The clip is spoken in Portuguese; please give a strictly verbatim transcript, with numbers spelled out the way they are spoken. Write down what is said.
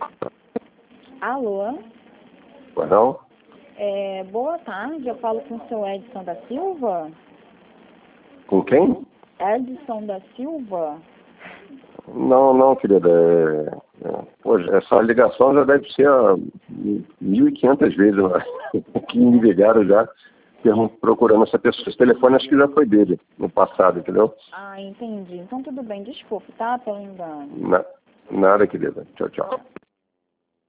Alô? Pois não? É, boa tarde, eu falo com o seu Edson da Silva? Com quem? Edson da Silva? Não, não, querida. É, é, pô, essa ligação já deve ser a mil e quinhentas vezes, né? Que me ligaram já pergun- procurando essa pessoa. Esse telefone acho que já foi dele no passado, entendeu? Ah, entendi. Então tudo bem, desculpe, tá? Pelo engano. Na- nada, querida. Tchau, tchau.